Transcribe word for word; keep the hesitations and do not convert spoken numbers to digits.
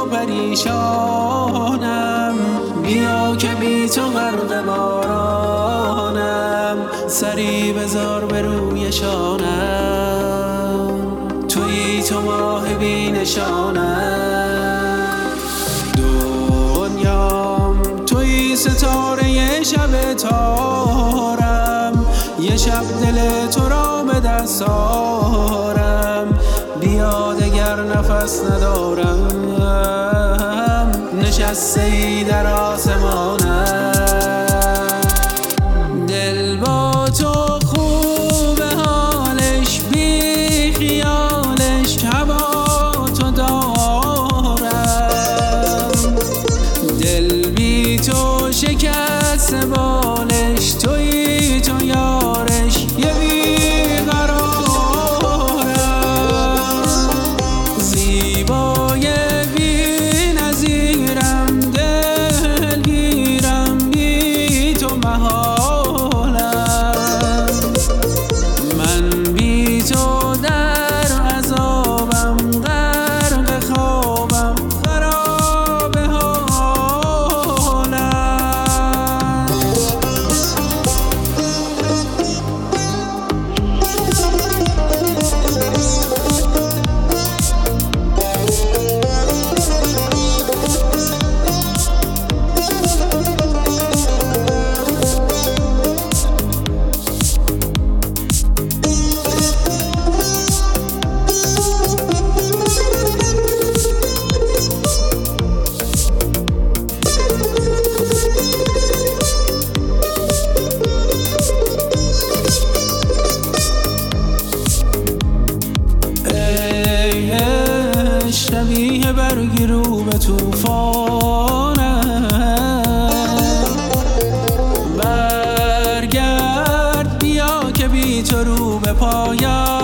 پریشانم، بیا که بی تو غرق بارانم، سری بذار به روی شانم، تویی تو ماه بی نشانم. دنیام تویی ستاره شب تارم، یه شب دل تو را به دست آرم، بیا دگر نفس ندارم، نشسته ای در آسمانم. دل با تو خوبه حالش، بی خیالش هوا تو دارم، دل بی تو شکست بالش، تویی تو یارش یه بیقرارم. زیبای بی نظیرم، دلگیرم بی تو محالم، من بی تو در عذابم، غرق خوابم، خراب حالم. شبیه برگی رو به توفانم، برگرد بیا که بی تو رو به پایان.